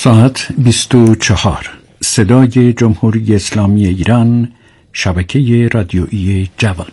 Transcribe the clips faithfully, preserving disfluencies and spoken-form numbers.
ساعت بیست و چهار. صدای جمهوری اسلامی ایران، شبکه رادیویی جوان.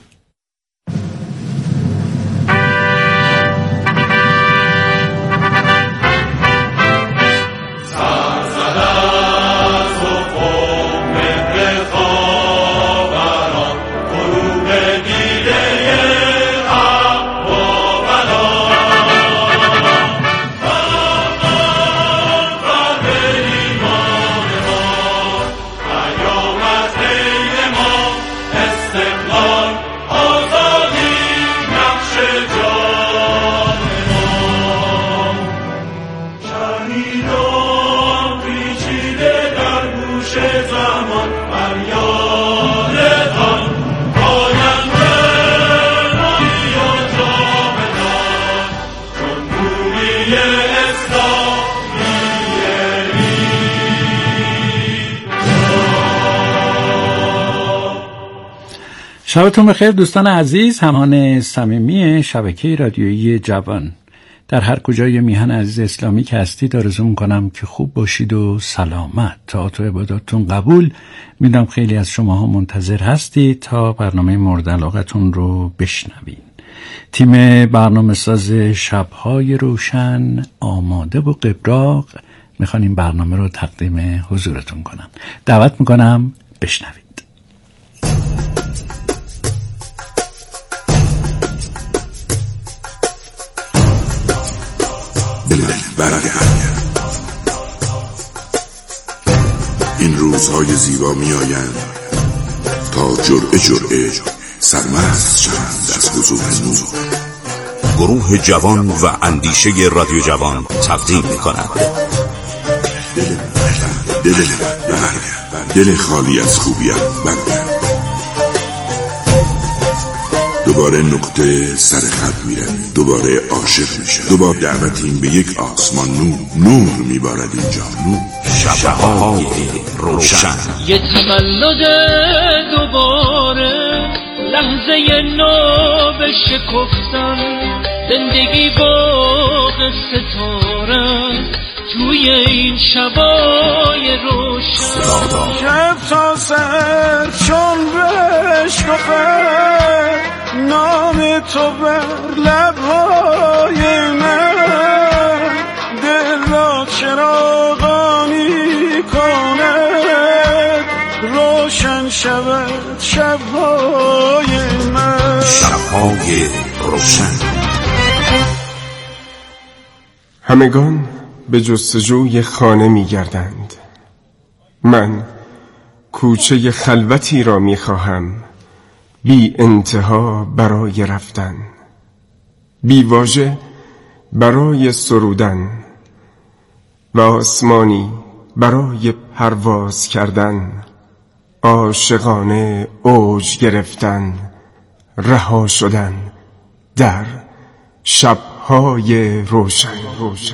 شبتون بخیر دوستان عزیز، همان صمیمی شبکه رادیویی جوان. در هر کجای میهن عزیز اسلامی که هستید آرزو میکنم که خوب باشید و سلامت. طاعت و عباداتتون قبول. میدونم خیلی از شماها منتظر هستید تا برنامه مورد علاقتون رو بشنوین. تیم برنامه ساز شبهای روشن آماده و قبراق میخوان این برنامه رو تقدیم حضورتون کنم. دعوت میکنم بشنوید. این روزهای زیبا می آیند تا جرعه جرعه سرمست شوند از حضور نور. گروه جوان و اندیشه رادیو جوان تقدیم می کند دل دل برگرد، دل خالی از خوبیت برگرد. دوباره نقطه سر خط میره، دوباره عاشق میشه، دوباره دعوتیم به یک آسمان نور. نور میبارد اینجا، نور. شبهای روشن، یه تولد دوباره، لحظه نو به شکفتن، زندگی باغ ستاره توی این شبای روشن. شب تا سر چون بشکفه نام تو بر لبهای من، دل را چراغانی کند، روشن شود شبهای من. شبهای روشن. همگان به جستجوی خانه می گردند. من کوچه خلوتی را می خواهم، بی انتها برای رفتن، بی واژه برای سرودن و آسمانی برای پرواز کردن، عاشقانه اوج گرفتن، رها شدن در شبهای روشن. روشن.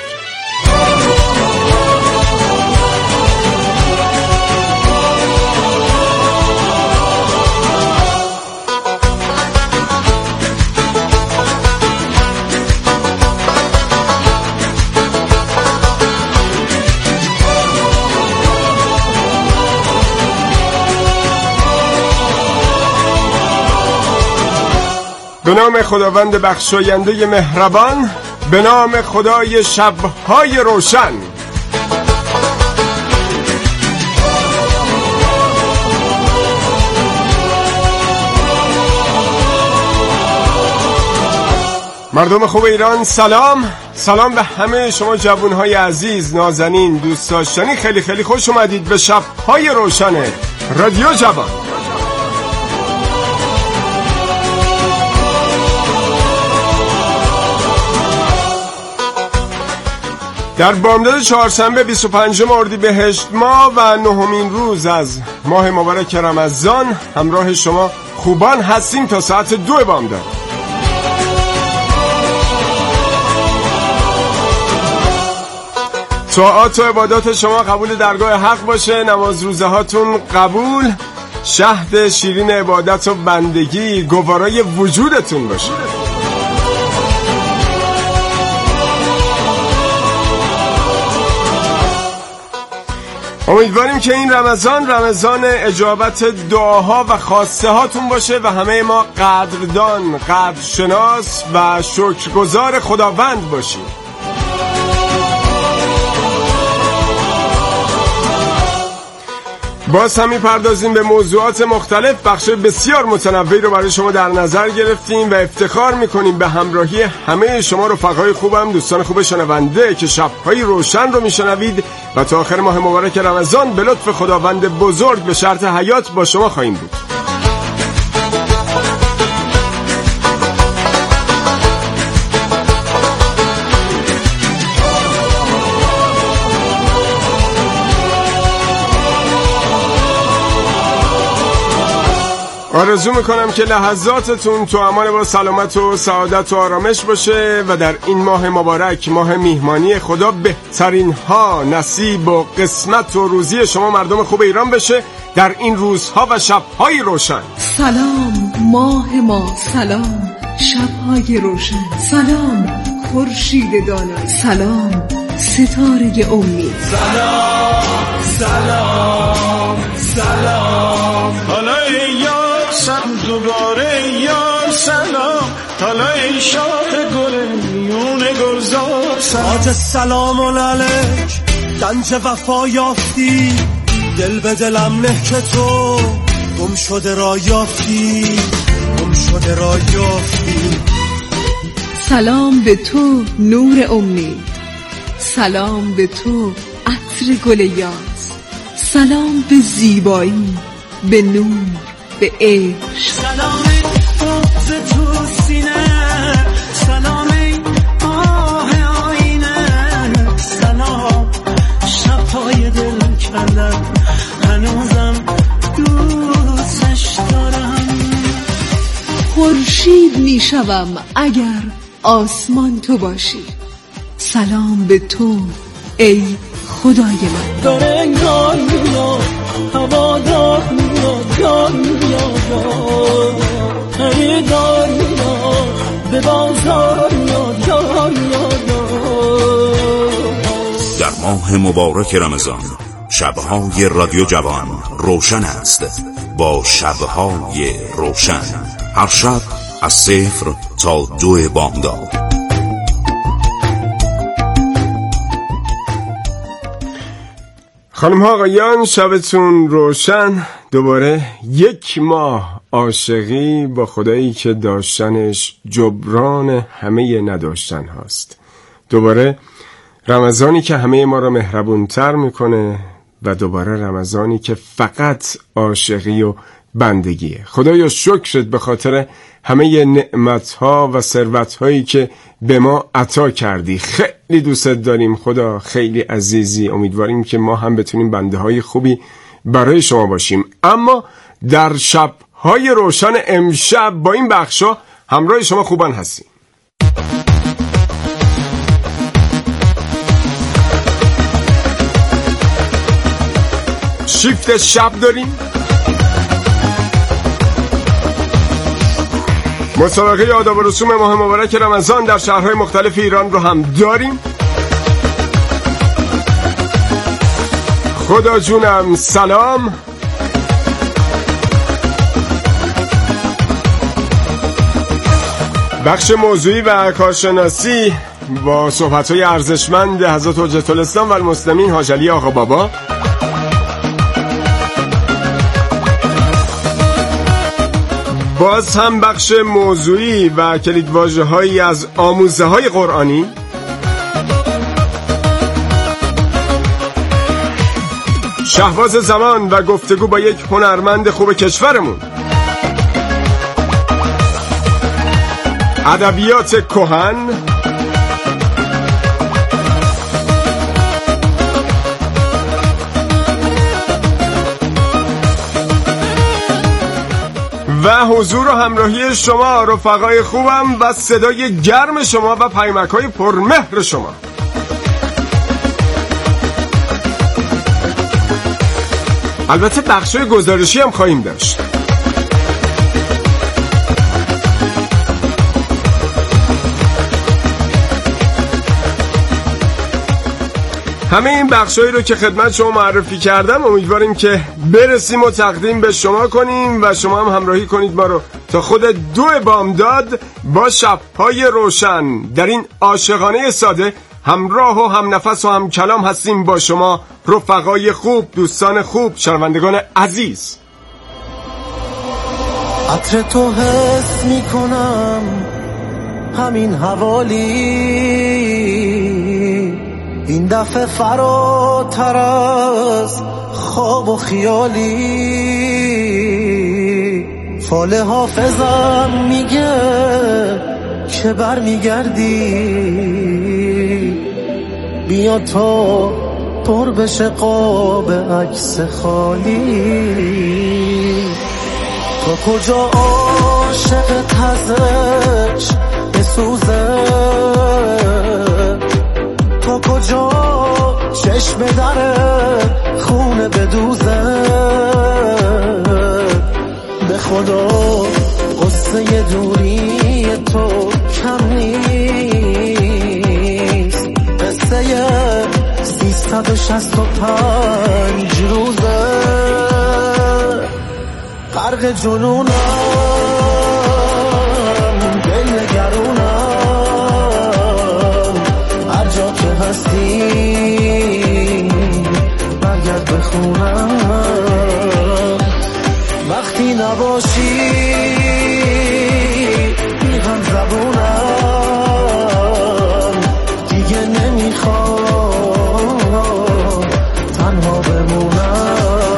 به نام خداوند بخشاینده مهربان، به نام خدای شبهای روشن. مردم خوب ایران، سلام. سلام به همه شما جوانهای عزیز، نازنین، دوست داشتنی. خیلی خیلی خوش اومدید به شبهای روشن رادیو جوان. در بامداد چهارشنبه بیست و پنجم اردیبهشت ماه و نهمین روز از ماه مبارک رمضان همراه شما خوبان هستیم تا ساعت دو بامداد. طاعات و عبادات شما قبول درگاه حق باشه، نماز روزه هاتون قبول، شهد شیرین عبادت و بندگی گوارای وجودتون باشه. امیدواریم که این رمضان رمضان اجابت دعاها و خواسته هاتون باشه و همه ما قدردان، قدرشناس و شکرگزار خداوند باشیم. باز هم میپردازیم به موضوعات مختلف. بخش بسیار متنوعی رو برای شما در نظر گرفتیم و افتخار میکنیم به همراهی همه شما رفقای خوبم، دوستان خوب شنونده که شب‌های روشن رو میشنوید و تا آخر ماه مبارک رمضان به لطف خداوند بزرگ به شرط حیات با شما خواهیم بود. آرزو میکنم که لحظاتتون تو امان با سلامت و سعادت و آرامش باشه و در این ماه مبارک، ماه میهمانی خدا، بهترین ها نصیب و قسمت و روزی شما مردم خوب ایران بشه در این روزها و شبهای روشن. سلام ماه ما، سلام شبهای روشن، سلام خورشید دانا، سلام ستاره امید، سلام سلام سلام حالا یا سم دوباره یا سلام، حالا ای شاخ گل میون گلزار سلام. آج سلام علیک گنج وفا یافتی، دل به دلم نه که تو گم شده را یافتی، گم شده را یافتی. سلام به تو نور امید، سلام به تو عطر گل یاس، سلام به زیبایی، به نور، به عشق. سلام فوز تو سینه، سلام آه آینه، سلام شبهای دل کردم هنوزم دوستش دارم. خورشید میشوم اگر آسمان تو باشی، سلام به تو ای خدای من. داره انگار میاد هوا دار میاد دار میاد ای دار میاد به بازار میاد دار میاد. در ماه مبارک رمضان شبهای رادیو جوان روشن است با شبهای روشن، هر شب از صفر تا دو بامداد. خانم ها آقایان، شبتون روشن. دوباره یک ماه عاشقی با خدایی که داشتنش جبران همه نداشتن هاست. دوباره رمضانی که همه ما را مهربونتر میکنه و دوباره رمضانی که فقط عاشقی و بندگیه. خدایا شکرت به خاطر همه نعمتها و ثروتهایی که به ما عطا کردی. خیلی دوست داریم خدا، خیلی عزیزی. امیدواریم که ما هم بتونیم بنده های خوبی برای شما باشیم. اما در شبهای روشن امشب با این بخشا همراه شما خوبان هستیم. شیفت شب داریم، مسابقه آداب و رسوم ماه مبارک رمضان در شهرهای مختلف ایران رو هم داریم. خدا جونم سلام. بخش موضوعی و کارشناسی با صحبت‌های ارزشمند حضرت حجت الاسلام و المسلمین حاج علی آقا بابا. باز هم بخش موضوعی و کلیدواژه‌هایی از آموزه‌های قرآنی. شهباز زمان و گفتگو با یک هنرمند خوب کشورمون. ادبیات کهن. و حضور و همراهی شما رفقای خوبم و صدای گرم شما و پیامک‌های پرمهر شما. البته بخشای گزارشی هم خواهیم داشت. همه این بخشایی رو که خدمت شما معرفی کردم امیدواریم که برسیم و تقدیم به شما کنیم و شما هم همراهی کنید ما رو تا خود دو بامداد با شب‌های روشن در این عاشقانه ساده همراه و هم نفس و هم کلام هستیم با شما رفقای خوب، دوستان خوب، شنوندگان عزیز. عطر تو حس می کنم همین حوالی، این دفعه فراتر از خواب و خیالی، فال حافظم میگه که بر میگردی، بیا تا پر بشه قاب عکس خالی، تا کجا عاشق تزش بسوزه، تا کجا چشم داره خونه بدوزه، به خدا قصه دوری تو کم نیست، قصه سیصد و شصت و پنج روزه، غرق جنونم دل نگرونم، هر جا که هستی برگرد به خونم، وقتی نباشی بی هم زبونم، دیگه نمیخوام تنها بمونم.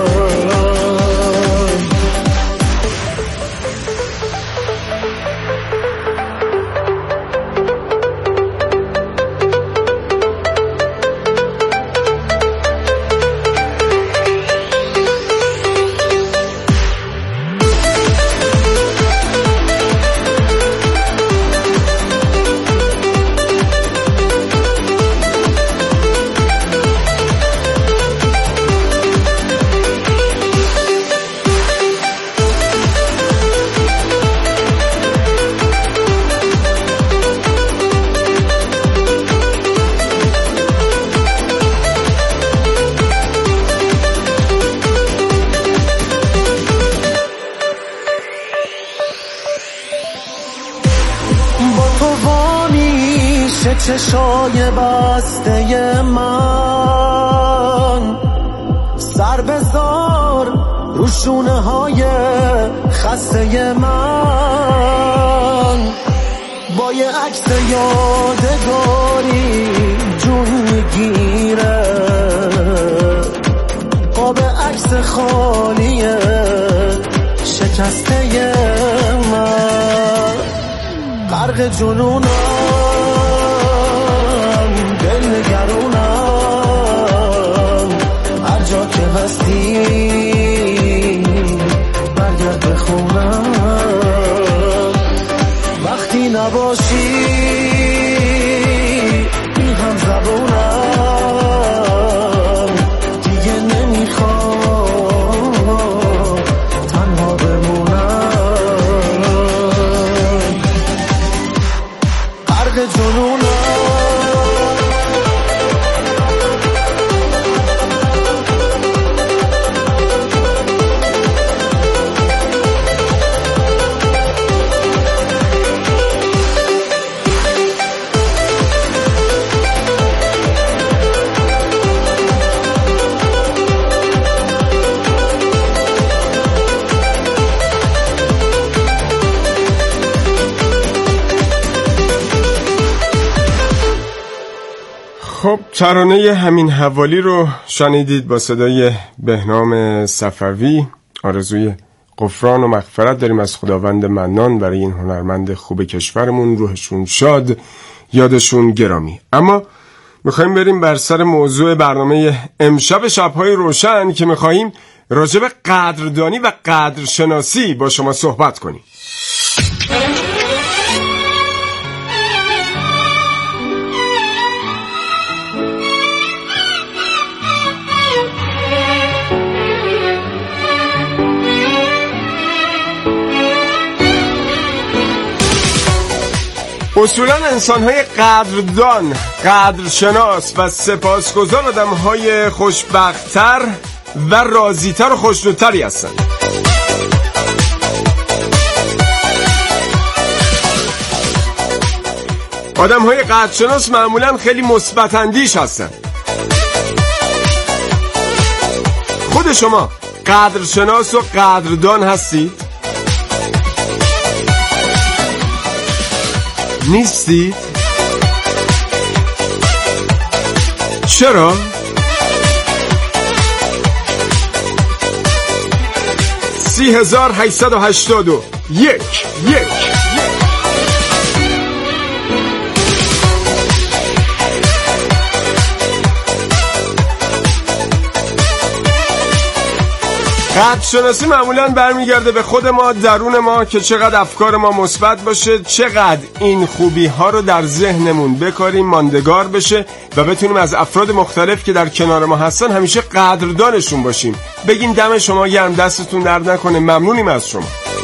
چشای بسته من، سر بذار رو شونه های خسته من، با یه عکس یادگاری جون میگیره، قاب عکس خالی شکسته من، غرق جنونم دل نگرونم، هر جا که هستی برگرد به خونم، وقتی نباشی بی هم زبونم، دیگه نمیخوام تنها بمونم، غرق جنونم. خب ترانه همین حوالی رو شنیدید با صدای بهنام صفوی. آرزوی غفران و مغفرت داریم از خداوند منان برای این هنرمند خوب کشورمون، روحشون شاد، یادشون گرامی. اما میخواییم بریم بر سر موضوع برنامه امشب شب‌های روشن که میخواییم راجع به قدردانی و قدرشناسی با شما صحبت کنیم. اصولا انسان‌های قدردان، قدرشناس و سپاسگزار آدم‌های خوشبخت‌تر و راضی‌تر و خوشنودتری هستند. آدم‌های قدرشناس معمولاً خیلی مثبت اندیش هستند. خود شما قدرشناس و قدردان هستید؟ نیستید؟ چرا؟ سی هزار هشتصد و هشتاد و یک یک قدرشناسی معمولاً برمیگرده به خود ما، درون ما، که چقدر افکار ما مثبت باشه، چقدر این خوبی ها رو در ذهنمون بکاریم ماندگار بشه و بتونیم از افراد مختلف که در کنار ما هستن همیشه قدردانشون باشیم. بگیم دم شما گرم، دستتون درد نکنه، ممنونیم از شما.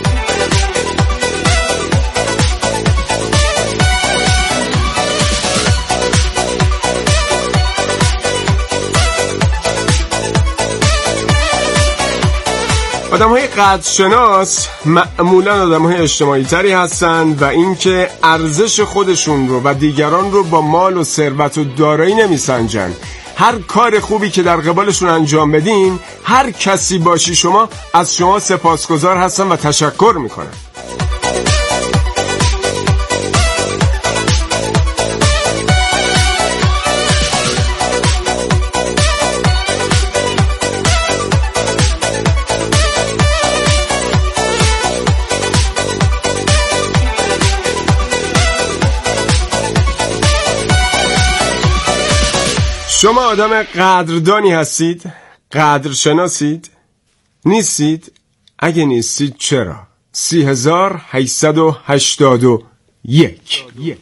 آدم‌های قدرشناس معمولاً آدم‌های اجتماعی تری هستند و اینکه ارزش خودشون رو و دیگران رو با مال و ثروت و دارایی نمیسنجن. هر کار خوبی که در قبالشون انجام بدین، هر کسی باشی شما، از شما سپاسگزار هستن و تشکر میکنن. شما آدم قدردانی هستید؟ قدرشناسید؟ نیستید؟ اگه نیستید چرا؟ سی هزار هشتصد و هشتاد و یک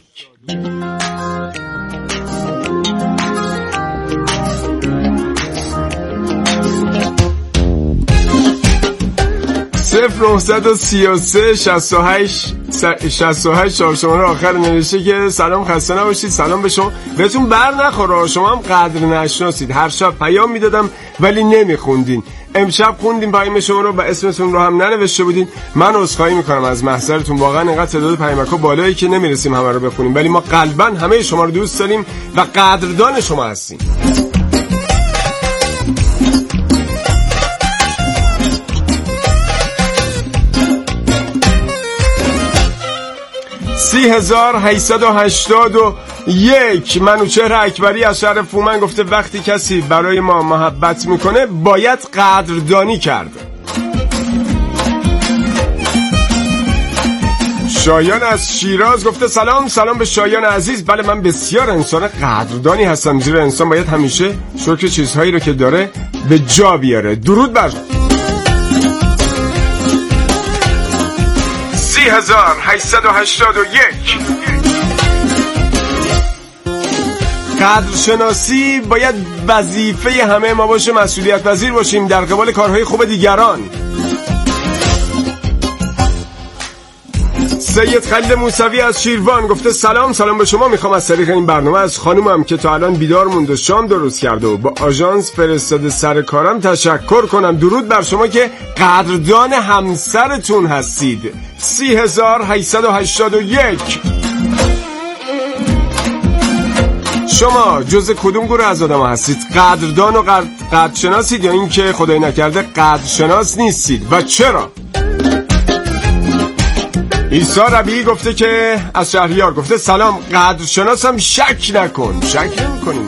صفر نهصد و سی و سه شصت و هشت شصت و هشت چهار شماره آخر نوشته که سلام، خسته نباشید. سلام به شما، بهتون بر نخوره، شما هم قدر نشناسید. هر شب پیام میدادم ولی نمیخوندین. امشب خوندیم پیام شما رو و اسمتون رو هم ننوشته بودین. من عذرخواهی میکنم از محضرتون. واقعا اینقدر تعداد پیامک‌ها بالایی که نمیرسیم همه رو بخونیم، ولی ما قلباً همه شما رو دوست داریم و قدردان شما هستیم. سی هزار هشتصد و هشتاد و یک منوچهر اکبری از شهر فومن گفته وقتی کسی برای ما محبت میکنه باید قدردانی کرد. شایان از شیراز گفته سلام، سلام به شایان عزیز. بله، من بسیار انسان قدردانی هستم، زیرا انسان باید همیشه شکر چیزهایی رو که داره به جا بیاره. درود بر سی هزار هشتصد و هشتاد و یک. قدرشناسی باید وظیفه همه ما باشه، مسئولیت پذیر باشیم در قبال کارهای خوب دیگران. سید خلیل موسوی از شیروان گفته سلام، سلام به شما. میخوام از طریق این برنامه از خانومم که تا الان بیدار موند و شام درست کرده و با آژانس فرستاده سر کارم تشکر کنم. درود بر شما که قدردان همسرتون هستید. سی هزار هشتصد و هشتاد و یک. شما جز کدوم گروه از آدم هستید؟ قدردان و قدرشناسید یا این که خدای نکرده قدرشناس نیستید و چرا؟ عیسی ربیعی گفته که از شهریار گفته سلام، قدرشناسم، شک نکن. شک نمی کنیم.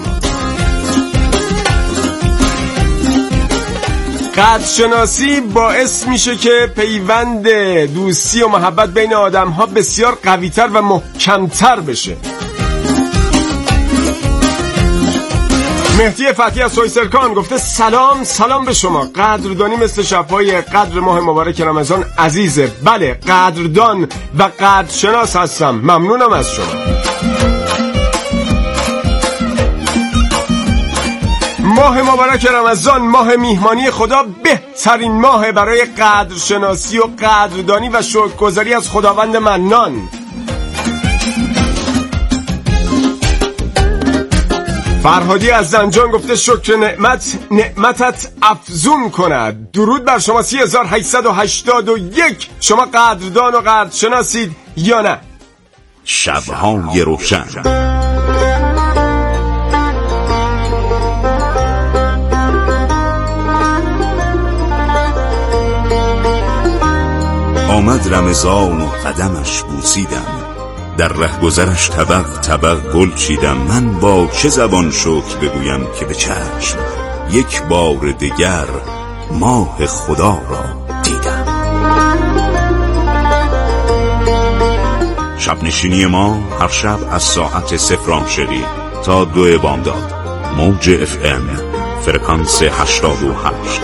قدرشناسی باعث میشه که پیوند دوستی و محبت بین آدم ها بسیار قویتر و محکمتر بشه. مهدی فتحی از سویسرکان گفته سلام، سلام به شما. قدردانی مثل شب‌های قدر ماه مبارک رمضان عزیزه. بله، قدردان و قدرشناس هستم. ممنونم از شما. ماه مبارک رمضان، ماه میهمانی خدا، بهترین ماه برای قدرشناسی و قدردانی و شکرگزاری از خداوند منان. فرهادی از زنجان گفته شکر نعمت نعمتت افزون کند. درود بر شما. سی هزار و هشتصد و هشتاد و یک. شما قدردان و قدرشناسید یا نه؟ شب‌های روشن. آمد رمضان و قدمش بوسیدم، در رهگذرش طبق طبق گل چیدم. من با چه زبان شکر بگویم که به چشم یک بار دیگر ماه خدا را دیدم. شب نشینی ما هر شب از ساعت صفرانشری تا دو بامداد، موج اف ام فرکانس هشتاد و هشت.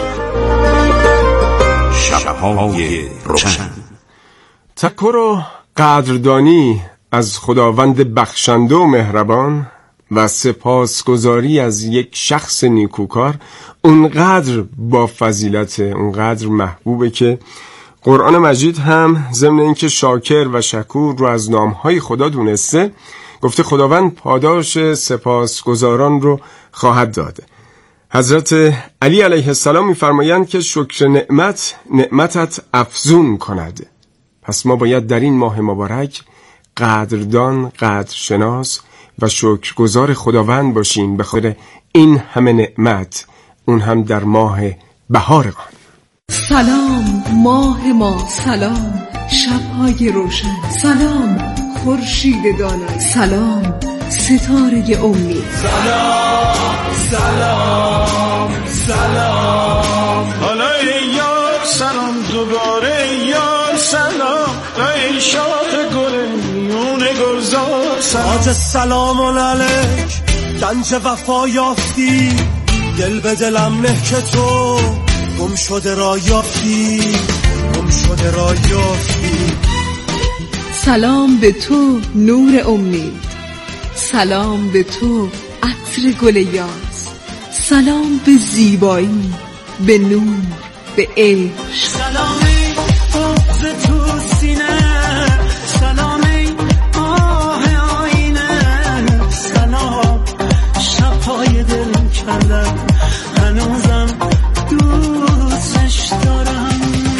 شب‌های روشن. تشکر و قدردانی از خداوند بخشنده و مهربان و سپاسگزاری از یک شخص نیکوکار اونقدر با فضیلت، اونقدر محبوبه که قرآن مجید هم ضمن اینکه شاکر و شکور رو از نامهای خدا دونسته، گفته خداوند پاداش سپاسگزاران رو خواهد داد. حضرت علی علیه السلام می‌فرمایند که شکر نعمت نعمتت افزون کند. پس ما باید در این ماه مبارک قدردان، قدرشناس و شکرگزار خداوند باشیم به خاطر این همه نعمت، اون هم در ماه بهار آن. سلام ماه ما، سلام شب‌های روشن، سلام خورشید دانایی، سلام ستاره امید، سلام سلام سلام. حالا ای یار سلام دوباره یار سلام. ای شاخ گل میون گلزار سلام. تاج سلام علیک گنج وفا یافتی، دل به دلم نه که تو گم شده را یافتی، گم شده را یافتی. سلام به تو نور امید، سلام به تو عطر گل یاس، سلام به زیبایی، به نور، به عشق. سلامی بغض تو سینه، سلامی آه آینه، سلام شب‌های دل کردن هنوزم دوستش دارم.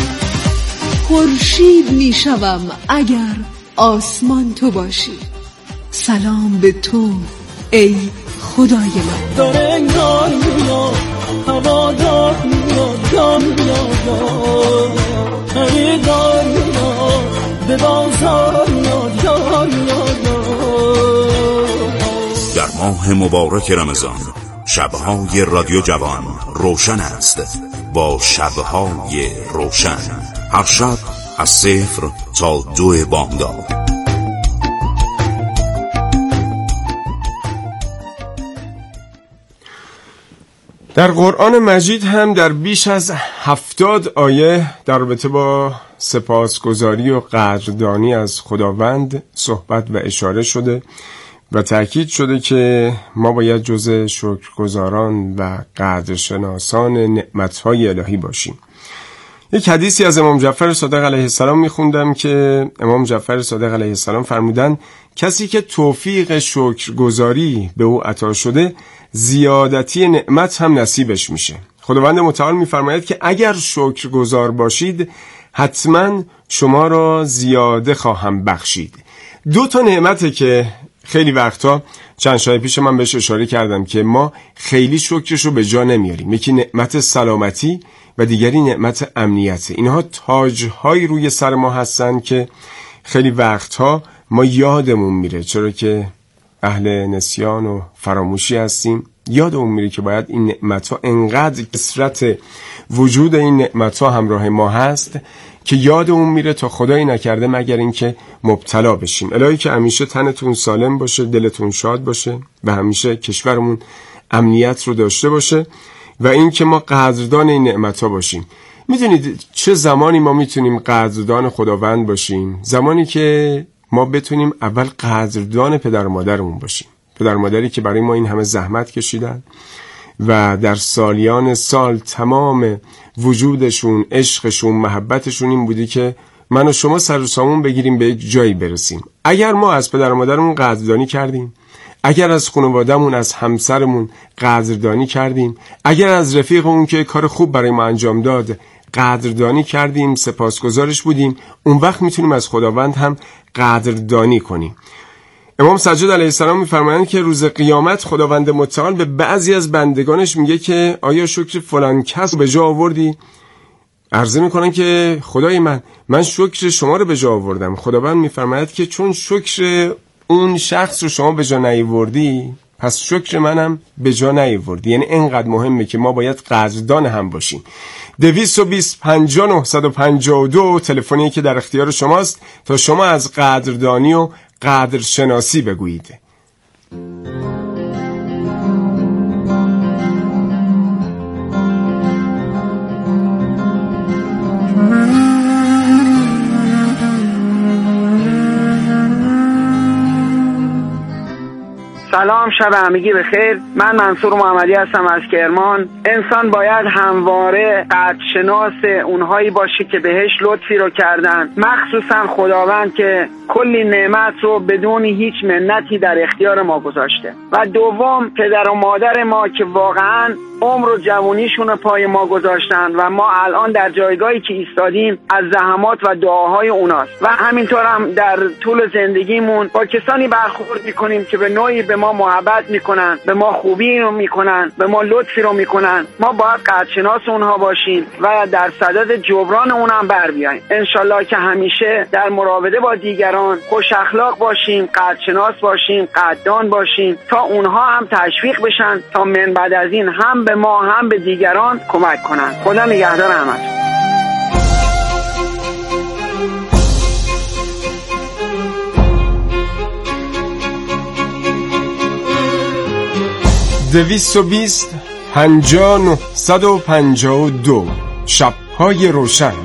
خورشید میشوم اگر آسمان تو باشی، سلام به تو ای خدای من. داره انگار میاد هوا دار میاد دار میاد همی دار میاد به بازار میاد یار میاد. در ماه مبارک رمضان شب‌های رادیو جوان روشن است با شب‌های روشن. هر شب از صفر تا دو بامداد. در قرآن مجید هم در بیش از هفتاد آیه در رابطه با سپاسگزاری و قدردانی از خداوند صحبت و اشاره شده و تأکید شده که ما باید جزء شکرگزاران و قدرشناسان نعمت‌های الهی باشیم. یک حدیثی از امام جعفر صادق علیه السلام میخوندم که امام جعفر صادق علیه السلام فرمودن کسی که توفیق شکرگزاری به او عطا شده زیادتی نعمت هم نصیبش میشه. خداوند متعال میفرماید که اگر شکرگزار باشید حتما شما را زیاده خواهم بخشید. دو تا نعمته که خیلی وقتا چند شای پیش من بهش اشاره کردم که ما خیلی شکرشو به جا نمیاریم. یکی نعمت سلامتی و دیگری نعمت امنیت. اینها تاج‌های روی سر ما هستن که خیلی وقتها ما یادمون میره، چرا که اهل نسیان و فراموشی هستیم. یادمون میره که باید این نعمت‌ها انقدر کثرت وجود این نعمت‌ها همراه ما هست که یادمون میره تا خدایی نکرده مگر اینکه مبتلا بشیم. الهی که همیشه تنتون سالم باشه، دلتون شاد باشه و همیشه کشورمون امنیت رو داشته باشه و این که ما قدردان این نعمت‌ها باشیم. میدونید چه زمانی ما میتونیم قدردان خداوند باشیم؟ زمانی که ما بتونیم اول قدردان پدر و مادرمون باشیم. پدر و مادری که برای ما این همه زحمت کشیدن و در سالیان سال تمام وجودشون، عشقشون، محبتشون این بودی که من و شما سر و سامون بگیریم به یک جایی برسیم. اگر ما از پدر و مادرمون قدردانی کردیم، اگر از خانواده‌مون، از همسرمون قدردانی کردیم، اگر از رفیقمون که کار خوب برای ما انجام داد قدردانی کردیم، سپاسگزارش بودیم، اون وقت میتونیم از خداوند هم قدردانی کنیم. امام سجاد علیه السلام میفرمایند که روز قیامت خداوند متعال به بعضی از بندگانش میگه که آیا شکر فلان کس به جا آوردی؟ عرضه میکنن که خدای من من شکر شما رو به جا آوردم. خداوند میفرماید که چون شکر اون شخص رو شما به جا نیاوردی، پس شکر منم به جا نیاوردی. یعنی اینقدر مهمه که ما باید قدردان هم باشیم. دویست و بیست پنجاه و نه صد و پنجاه و دو تلفنی که در اختیار شماست تا شما از قدردانی و قدرشناسی بگویید. سلام، شب همگی بخیر. من منصور محمدی هستم از کرمان. انسان باید همواره قدرشناس اونهایی باشه که بهش لطفی رو کردن، مخصوصا خداوند که کلی نعمت رو بدون هیچ منتی در اختیار ما گذاشته. و دوم پدر و مادر ما که واقعا عمر و جوانیشون رو پای ما گذاشتن و ما الان در جایگاهی که ایستادیم از زحمات و دعاهای اوناست. و همینطور هم در طول زندگیمون با کسانی برخورد میکنیم که به نوعی به ما محبت میکنن، به ما خوبی رو میکنن، به ما لطفی رو میکنن. ما باید قدرشناس اونها باشیم و در صدد جبران اونها بر بیاییم. انشالله که همیشه در مراوده با دیگران خوش اخلاق باشیم، قدرشناس باشیم، قدردان باشیم تا اونها هم تشویق بشن تا من بعد از این هم به ما هم به دیگران کمک کنن. خدا نگهدار همتون. دویست و بیست پنجاه و نه صد و پنجاه و دو شب‌های روشن.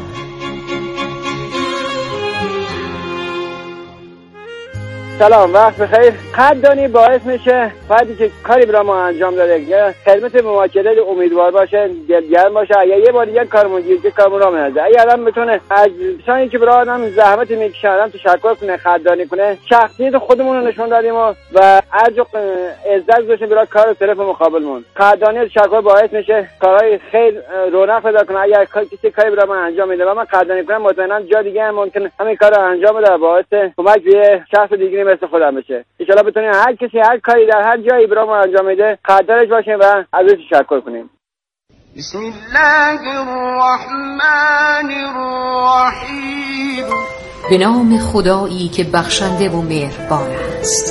سلام، وقت بخیر. قدردانی باعث میشه فردی که کاری برای ما انجام داده یا خدمت به ما کرده امیدوار باشه، دلگرم باشه، یا یه بار دیگه کارمون گیر که کارمون را میاد. اگه آدم بتونه از کسانی که برای آدم زحمت میکشن آدم تشکر کنه، قدردانی کنه، شخصیت خودمون رو نشون دادیم و و ارج و عزت گذاشتیم برای کار طرف مقابلمون. قدردانی و تشکر باعث میشه کارهای خیر رونق پیدا کنه. اگر کسی کاری برای من انجام میده و من قدردانی کنم، مطمئنا جا دیگه هم ممکنه همین کارو انجام بده و باعث کمک به شخص دیگه مثل خودم بشه. ان شاء الله بتونیم هر کسی هر کاری در هر جایی برای ما انجام میده قدرش باشیم و ازش تشکر کنیم. بسم الله الرحمن الرحیم. به نام خدایی که بخشنده و مهربان است.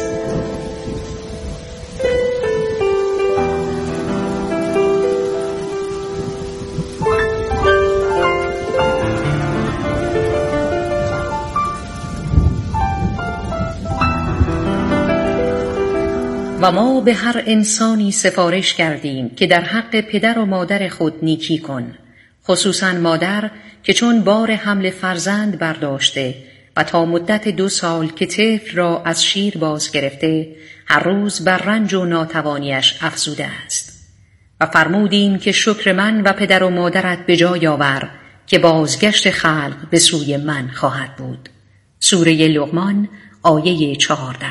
و ما به هر انسانی سفارش کردیم که در حق پدر و مادر خود نیکی کن، خصوصا مادر که چون بار حمل فرزند برداشته و تا مدت دو سال که طفل را از شیر باز گرفته هر روز بر رنج و ناتوانیش افزوده است. و فرمودیم که شکر من و پدر و مادرت به جای آور که بازگشت خلق به سوی من خواهد بود. سوره لقمان آیه چهارده.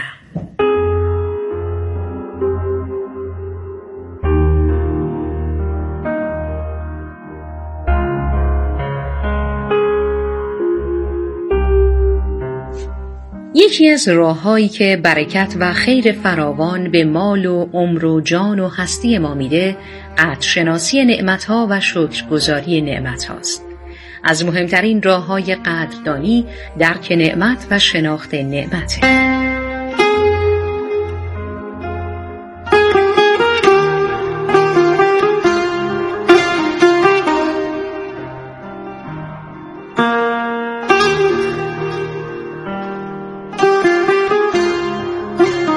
یکی از راه‌هایی که برکت و خیر فراوان به مال و عمر و جان و هستی ما میده، قدرشناسی نعمت‌ها و شکرگزاری نعمت‌هاست. از مهمترین راه‌های قدردانی درک نعمت و شناخت نعمته.